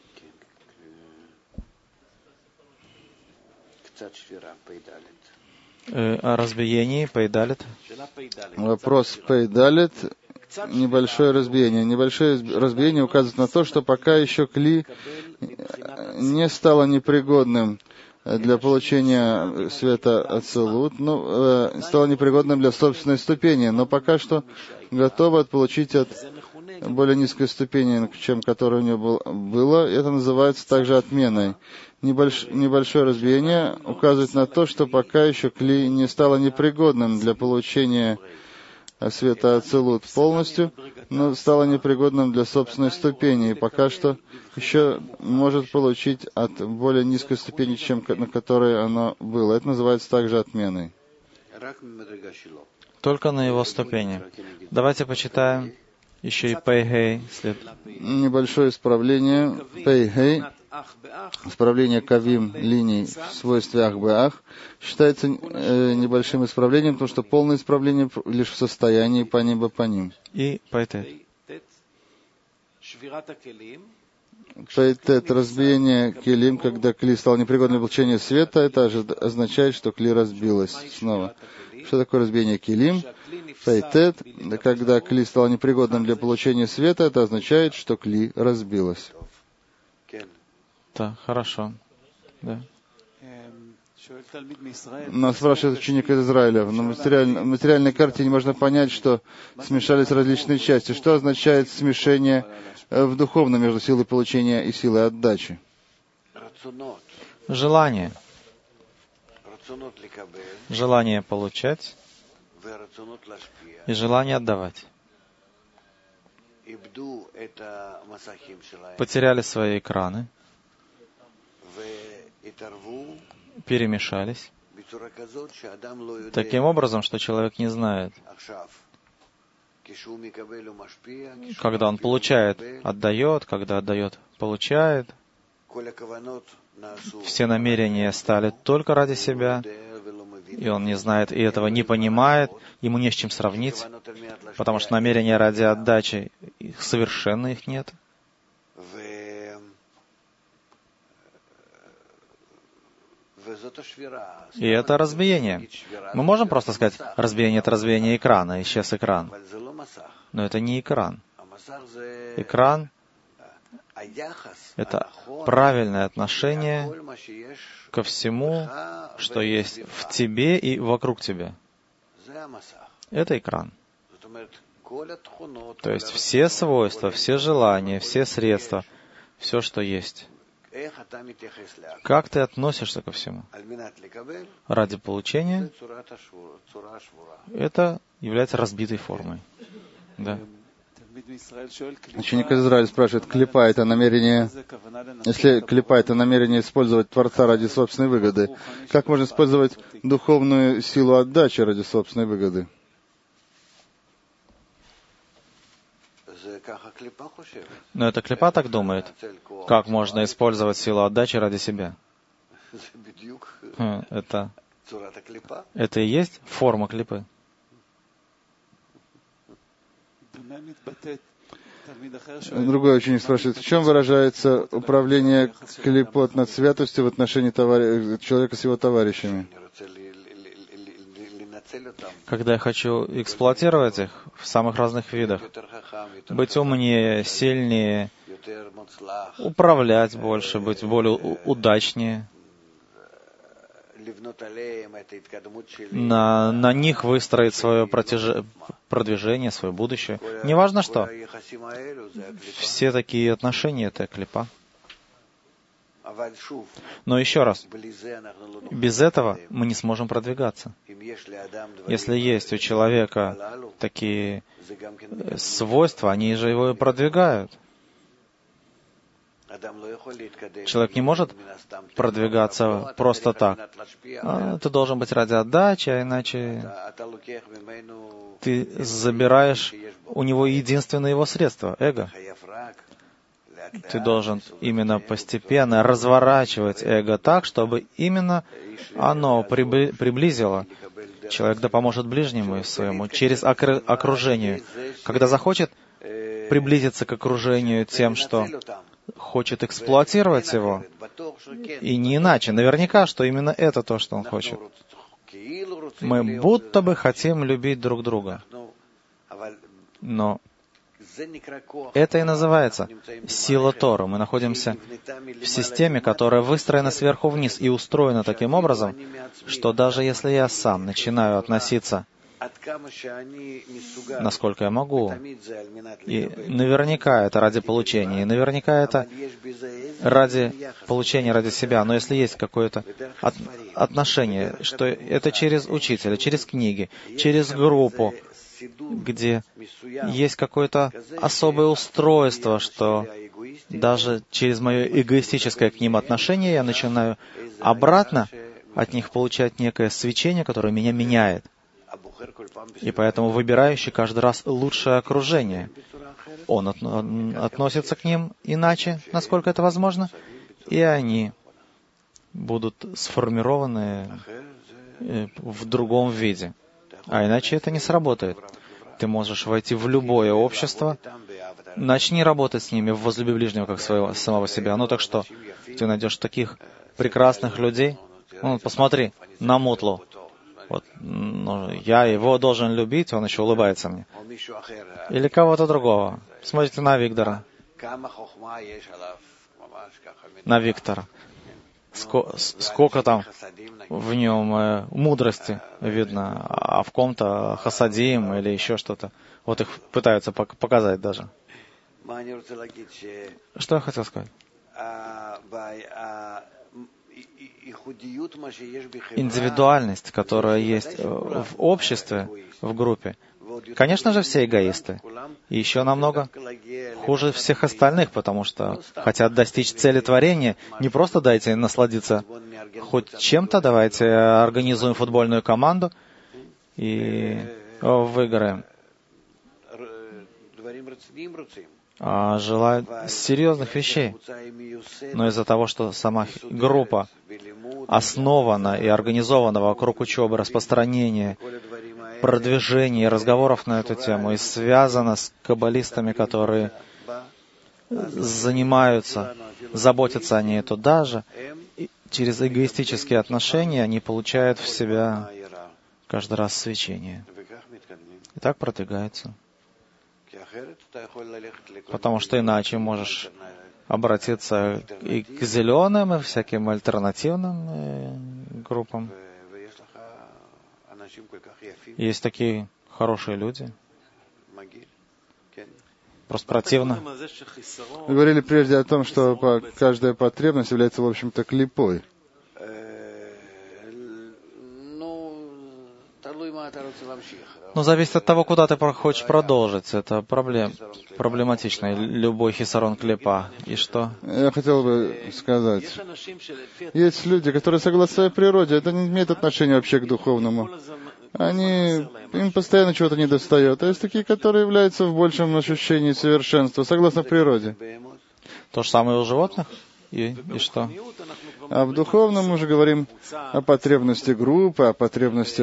О разбиении, Пейдалит. Вопрос Пейдалит. Небольшое разбиение. Небольшое разбиение указывает на то, что пока еще кли не стало непригодным для получения света Ацилут, стало непригодным для собственной ступени, но пока что готово получить от более низкой ступени, чем которая у него было. Это называется также отменой. Небольшое разбиение указывает на то, что пока еще кли не стало непригодным для получения света Ацилут полностью, но стало непригодным для собственной ступени, и пока что еще может получить от более низкой ступени, чем на которой оно было. Это называется также отменой. Только на его ступени. Давайте почитаем еще и Пейгей. Небольшое исправление. Пейгей. Исправление кавим линий в свойстве ах-бе-ах считается небольшим исправлением, потому что полное исправление лишь в состоянии паним-бе-паним. И пайтет. Пайтет, разбиение келим, когда кли стал непригодным для получения света, это означает, что кли разбилось снова. Что такое разбиение келим? Пайтет, когда кли стал непригодным для получения света, это означает, что кли разбилось. Да, хорошо. Да. Но спрашивает ученик из Израиля, в материальной картине можно понять, что смешались различные части. Что означает смешение в духовном между силой получения и силой отдачи? Желание. Желание получать и желание отдавать. Потеряли свои экраны, перемешались таким образом, что человек не знает, когда он получает, отдает, когда отдает, получает. Все намерения стали только ради себя, и он не знает, и этого не понимает, ему не с чем сравнить, потому что намерения ради отдачи, совершенно их нет. И это разбиение. Мы можем просто сказать, разбиение — это разбиение экрана, исчез экран. Но это не экран. Экран — это правильное отношение ко всему, что есть в тебе и вокруг тебя. Это экран. То есть все свойства, все желания, все средства, все, что есть. Как ты относишься ко всему? Ради получения это является разбитой формой. Да. Ученик из Израиля спрашивает, клипа — это намерение, если клипа — это намерение использовать Творца ради собственной выгоды, как можно использовать духовную силу отдачи ради собственной выгоды? Но это клипа так думает. Как можно использовать силу отдачи ради себя? Это и есть форма клипы. Другой ученик спрашивает, в чем выражается управление клипот над святостью в отношении человека с его товарищами? Когда я хочу эксплуатировать их в самых разных видах, быть умнее, сильнее, управлять больше, быть более удачнее, на них выстроить свое продвижение, свое будущее. Неважно что. Все такие отношения — это клипа. Но еще раз, без этого мы не сможем продвигаться. Если есть у человека такие свойства, они же его и продвигают. Человек не может продвигаться просто так. Ты должен быть ради отдачи, а иначе ты забираешь у него единственное его средство — эго. Ты должен именно постепенно разворачивать эго так, чтобы именно оно приблизило. Человек да поможет ближнему своему через окружение. Когда захочет приблизиться к окружению тем, что хочет эксплуатировать его, и не иначе, наверняка, что именно это то, что он хочет. Мы будто бы хотим любить друг друга, но это и называется сила Торы. Мы находимся в системе, которая выстроена сверху вниз и устроена таким образом, что даже если я сам начинаю относиться, насколько я могу, и наверняка это ради получения, и наверняка это ради получения, ради себя, но если есть какое-то отношение, что это через учителя, через книги, через группу, где есть какое-то особое устройство, что даже через мое эгоистическое к ним отношение я начинаю обратно от них получать некое свечение, которое меня меняет. И поэтому выбирающий каждый раз лучшее окружение. Он относится к ним иначе, насколько это возможно, и они будут сформированы в другом виде. А иначе это не сработает. Ты можешь войти в любое общество, начни работать с ними в возлюби ближнего, как своего самого себя. Ну так что, ты найдешь таких прекрасных людей. Ну, посмотри на Мутлу. Вот, я его должен любить, он еще улыбается мне. Или кого-то другого. Смотрите на Виктора. На Виктора. сколько там в нем мудрости видно, а в ком-то хасадим или еще что-то. Вот их пытаются показать даже. Что я хотел сказать? Индивидуальность, которая есть в обществе, в группе. Конечно же, все эгоисты. И еще намного хуже всех остальных, потому что хотят достичь цели творения. Не просто дайте насладиться хоть чем-то, давайте организуем футбольную команду и выиграем. А желают серьезных вещей. Но из-за того, что сама группа основана и организована вокруг учебы, распространения, продвижения и разговоров на эту тему, и связана с каббалистами, которые занимаются, заботятся о ней туда же, и через эгоистические отношения они получают в себя каждый раз свечение. И так продвигается. Потому что иначе можешь обратиться и к зеленым, и всяким альтернативным группам. Есть такие хорошие люди. Просто противно. Вы говорили прежде о том, что каждая потребность является, в общем-то, клипой. Но зависит от того, куда ты хочешь продолжить. Это проблематично. Любой хисарон клипа. И что? Я хотел бы сказать. Есть люди, которые согласно своей природе. Это не имеет отношения вообще к духовному. Им постоянно чего-то недостает. А есть такие, которые являются в большем ощущении совершенства, согласно природе. То же самое у животных? И что? А в духовном мы уже говорим о потребности группы, о потребностях.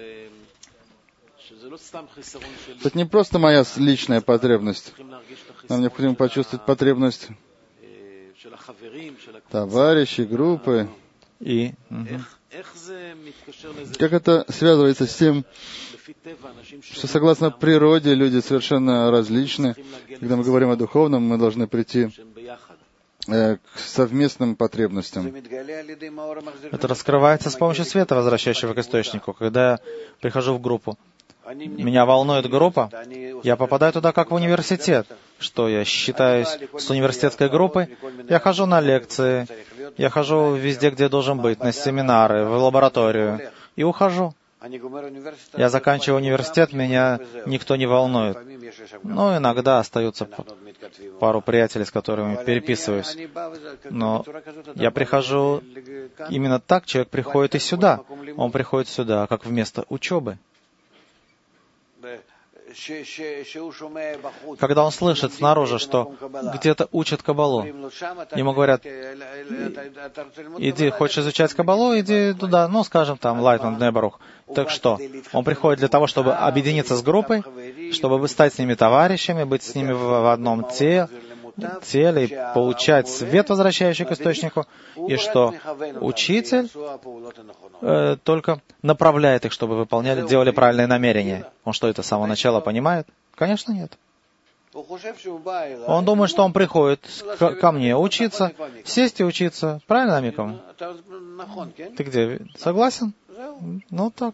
Это не просто моя личная потребность. Нам необходимо почувствовать потребность товарищей, группы. И? Как это связывается с тем, что согласно природе люди совершенно различны. Когда мы говорим о духовном, мы должны прийти к совместным потребностям. Это раскрывается с помощью света, возвращающего к источнику. Когда я прихожу в группу, меня волнует группа, я попадаю туда как в университет. Что я считаюсь с университетской группой? Я хожу на лекции, я хожу везде, где должен быть, на семинары, в лабораторию, и ухожу. Я заканчиваю университет, меня никто не волнует. Но иногда остаются пару приятелей, с которыми переписываюсь. Но я прихожу именно так, человек приходит и сюда. Он приходит сюда, как вместо учебы. Когда он слышит снаружи, что где-то учат Каббалу, ему говорят: иди, хочешь изучать Каббалу, иди туда, ну, скажем, там, Лайтман, Бней-Барух. Так что? Он приходит для того, чтобы объединиться с группой, чтобы стать с ними товарищами, быть с ними в одном теле, и получать свет, возвращающий к источнику, и что учитель только направляет их, чтобы делали правильные намерения. Он что, это с самого начала понимает? Конечно, нет. Он думает, что он приходит ко мне учиться, сесть и учиться. Правильно, Амиком? Ты где? Согласен? Ну, так.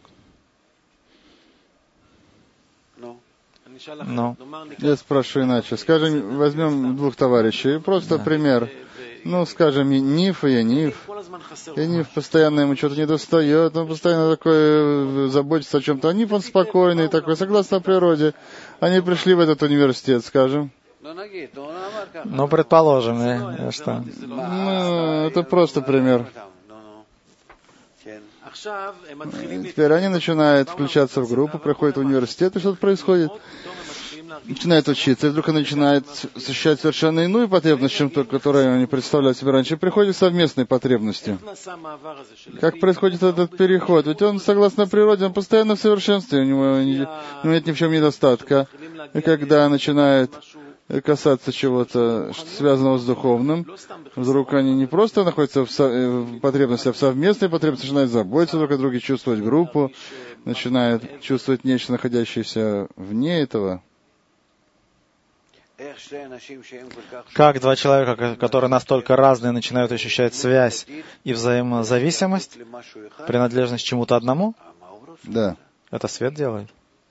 Но. Я спрошу иначе. Скажем, возьмем двух товарищей. Просто пример. Ну, скажем, Ниф и Яниф. Яниф постоянно ему что-то недостает, он постоянно такой заботится о чем-то. А Ниф, он спокойный такой, согласно природе. Они пришли в этот университет, скажем. Ну, предположим, что? Ну, это просто пример. Теперь они начинают включаться в группу, приходят в университет, и что-то происходит. Начинают учиться, и вдруг они начинают ощущать совершенно иную потребность, чем ту, которую они представляли себе раньше. И приходят совместные потребности. Как происходит этот переход? Ведь он, согласно природе, он постоянно в совершенстве, у него нет ни в чем недостатка. И когда начинает касаться чего-то, связанного с духовным, вдруг они не просто находятся в потребности, а в совместной потребности, начинают заботиться друг о друге, чувствовать группу, начинают чувствовать нечто, находящееся вне этого. Как два человека, которые настолько разные, начинают ощущать связь и взаимозависимость, принадлежность чему-то одному? Да. Это свет делает.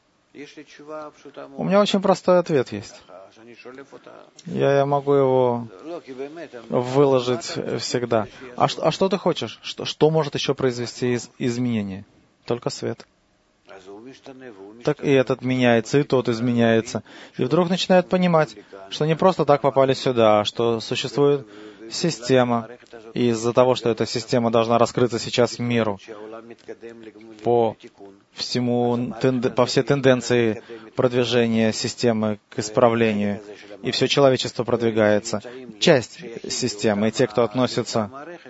У меня очень простой ответ есть. Я могу его выложить всегда. А что ты хочешь? Что может еще произвести изменения? Только свет. Так и этот меняется, и тот изменяется. И вдруг начинают понимать, что не просто так попали сюда, а что существует система. И из-за того, что эта система должна раскрыться сейчас миру по всей тенденции продвижения системы к исправлению, и все человечество продвигается. Часть системы, и те, кто относится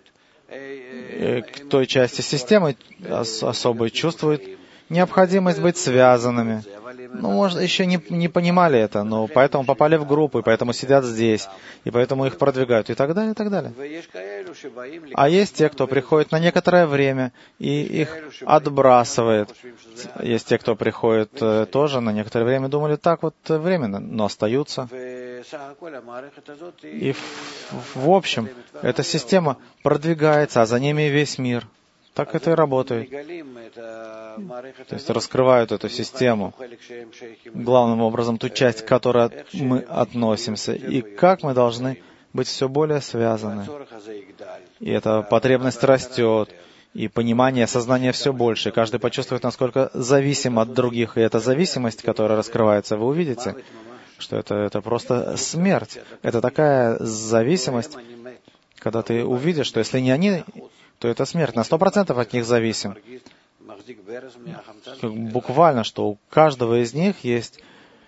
к той части системы, особо чувствуют необходимость быть связанными. Может, еще не понимали это, но поэтому попали в группы, поэтому сидят здесь, и поэтому их продвигают, и так далее, и так далее. А есть те, кто приходит на некоторое время, и их отбрасывает. Есть те, кто приходит тоже на некоторое время, думали, так вот временно, но остаются. И в общем, эта система продвигается, а за ними весь мир. Так это и работает. То есть раскрывают эту систему, главным образом ту часть, к которой мы относимся, и как мы должны быть все более связаны. И эта потребность растет, и понимание, сознание все больше. Каждый почувствует, насколько зависим от других. И эта зависимость, которая раскрывается, вы увидите, что это просто смерть. Это такая зависимость, когда ты увидишь, что если не они, то это смерть. На 100% от них зависим. Буквально, что у каждого из них есть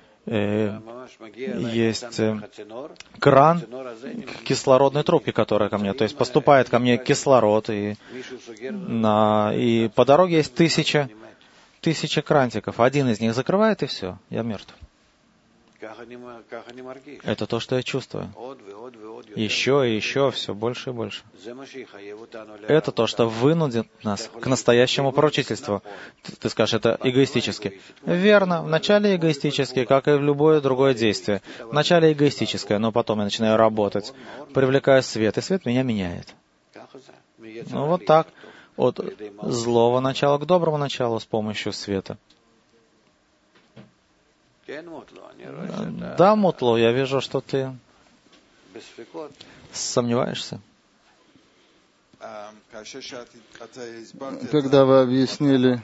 кран кислородной трубки, которая ко мне. То есть поступает ко мне кислород, и по дороге есть тысяча крантиков. Один из них закрывает, и все, я мертв. Это то, что я чувствую. Еще и еще, все больше и больше. Это то, что вынудит нас к настоящему поручительству. Ты скажешь, это эгоистически. Верно, вначале эгоистически, как и в любое другое действие. Вначале эгоистическое, но потом я начинаю работать, привлекаю свет, и свет меня меняет. Вот так. От злого начала к доброму началу с помощью света. Да, Мутло, я вижу, что ты сомневаешься. Когда вы объяснили,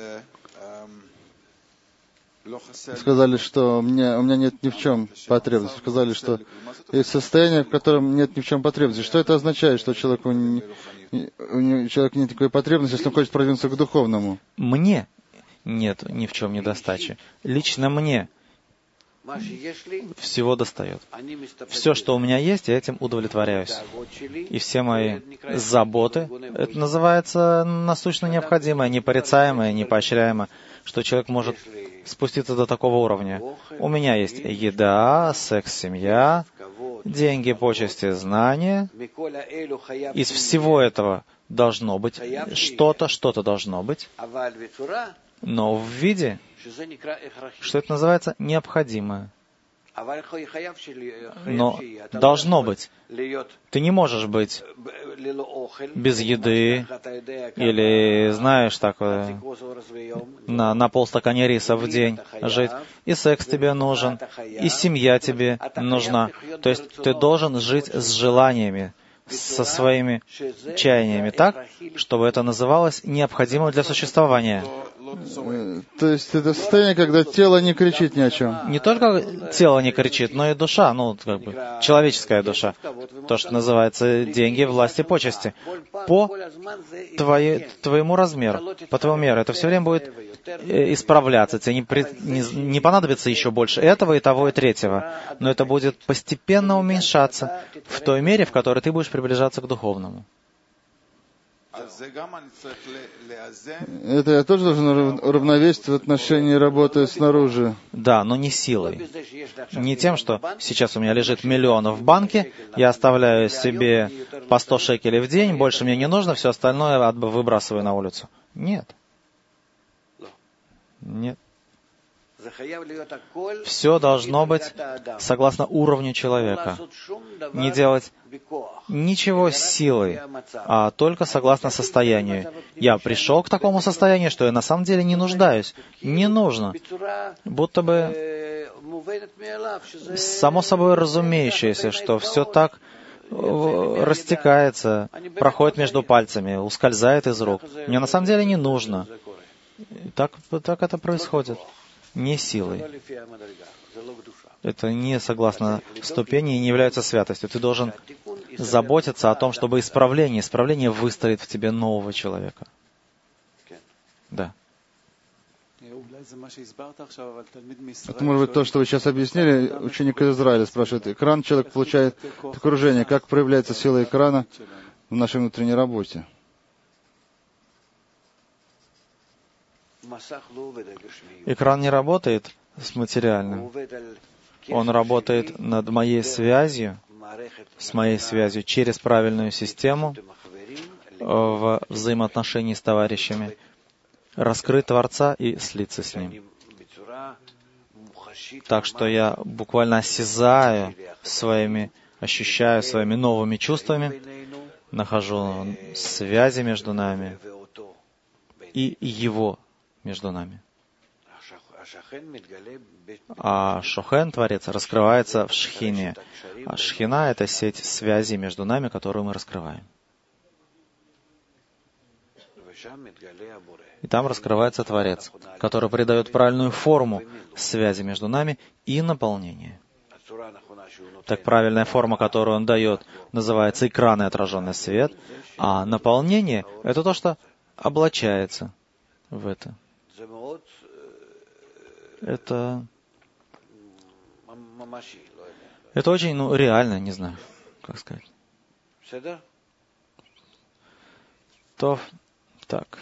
сказали, что у меня нет ни в чем потребности. Сказали, что есть состояние, в котором нет ни в чем потребности. Что это означает, что у человека нет никакой потребности, если он хочет продвинуться к духовному? Мне нет ни в чем недостачи. Лично мне всего достает. Все, что у меня есть, я этим удовлетворяюсь. И все мои заботы, это называется насущно необходимое, непорицаемое, непоощряемое, что человек может спуститься до такого уровня. У меня есть еда, секс, семья, деньги, почести, знания. Из всего этого должно быть что-то должно быть, но в виде, что это называется необходимое. Но должно быть. Ты не можешь быть без еды или, знаешь, так, на полстакана риса в день жить. И секс тебе нужен, и семья тебе нужна. То есть ты должен жить с желаниями, со своими чаяниями так, чтобы это называлось необходимым для существования. То есть это состояние, когда тело не кричит ни о чем. Не только тело не кричит, но и душа, человеческая душа. То, что называется деньги, власть и почести. По твоему размеру, по твоему меру. Это все время будет исправляться. Тебе не понадобится еще больше этого, и того, и третьего. Но это будет постепенно уменьшаться в той мере, в которой ты будешь приближаться к духовному. Это я тоже должен уравновесить в отношении работы снаружи. Да, но не силой. Не тем, что сейчас у меня лежит миллион в банке, я оставляю себе по 100 шекелей в день, больше мне не нужно, все остальное выбрасываю на улицу. Нет. Нет. Все должно быть согласно уровню человека. Не делать ничего с силой, а только согласно состоянию. Я пришел к такому состоянию, что я на самом деле не нуждаюсь. Не нужно. Будто бы само собой разумеющееся, что все так растекается, проходит между пальцами, ускользает из рук. Мне на самом деле не нужно. Так это происходит. Не силой. Это не согласно ступени и не является святостью. Ты должен заботиться о том, чтобы исправление выстроит в тебе нового человека. Да. Это может быть то, что вы сейчас объяснили. Ученик из Израиля спрашивает. Экран человек получает окружение. Как проявляется сила экрана в нашей внутренней работе? Экран не работает с материальным. Он работает над моей связью, с моей связью через правильную систему в взаимоотношении с товарищами, раскрыть Творца и слиться с Ним. Так что я буквально ощущаю своими новыми чувствами, нахожу связи между нами и Его между нами. А Шохен, Творец, раскрывается в Шхине. А Шхина — это сеть связей между нами, которую мы раскрываем. И там раскрывается Творец, который придает правильную форму связи между нами и наполнение. Так правильная форма, которую он дает, называется экран и отраженный свет, а наполнение — это то, что облачается в это. Это очень, реально, не знаю, как сказать. То так.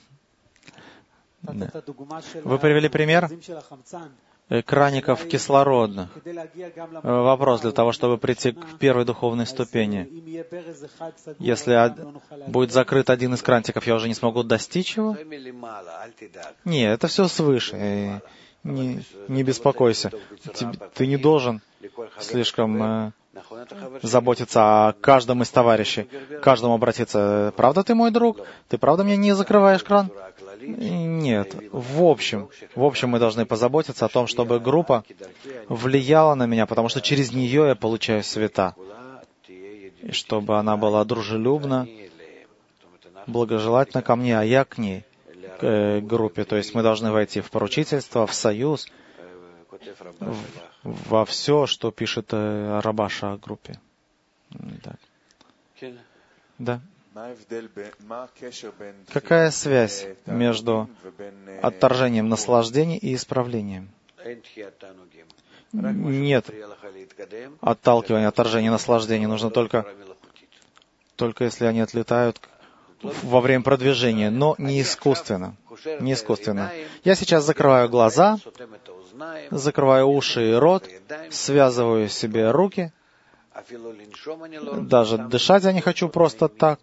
Да. Вы привели пример краников кислородных. Вопрос для того, чтобы прийти к первой духовной ступени. Если будет закрыт один из крантиков, я уже не смогу достичь его? Нет, это все свыше. Не беспокойся. Ты не должен слишком заботиться о каждом из товарищей, каждому обратиться. Правда ты мой друг? Ты правда мне не закрываешь кран? Нет. В общем мы должны позаботиться о том, чтобы группа влияла на меня, потому что через нее я получаю света. И чтобы она была дружелюбна, благожелательна ко мне, а я к ней, к группе. То есть мы должны войти в поручительство, в союз, во все, что пишет Рабаша о группе. Так. Да. Какая связь между отторжением наслаждений и исправлением? Нет отталкивания, отторжения наслаждений. Нужно только если они отлетают во время продвижения, но не искусственно. Не искусственно. Я сейчас закрываю глаза, закрываю уши и рот, связываю себе руки. Даже дышать я не хочу просто так.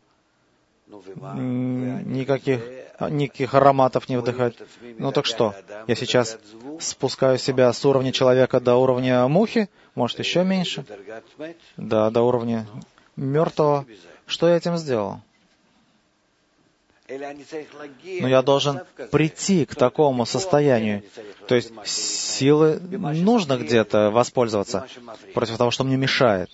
Никаких ароматов не вдыхать. Ну так что? Я сейчас спускаю себя с уровня человека до уровня мухи, может еще меньше, да, до уровня мертвого. Что я этим сделал? Но я должен прийти к такому состоянию. То есть силы нужно где-то воспользоваться против того, что мне мешает.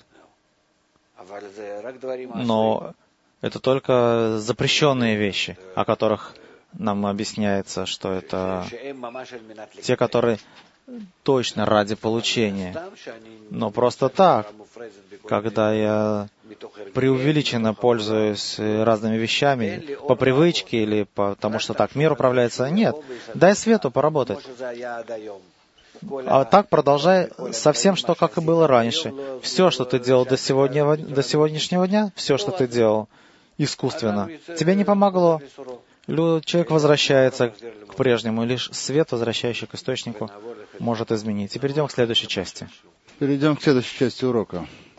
Но это только запрещенные вещи, о которых нам объясняется, что это те, которые точно ради получения. Но просто так, когда я преувеличенно пользуюсь разными вещами, по привычке или потому что так мир управляется, нет. Дай свету поработать. А так продолжай со всем, что как и было раньше. Все, что ты делал до сегодняшнего дня, все, что ты делал искусственно, тебе не помогло. Человек возвращается к прежнему, лишь свет, возвращающий к источнику, может изменить. И перейдем к следующей части. Перейдем к следующей части урока.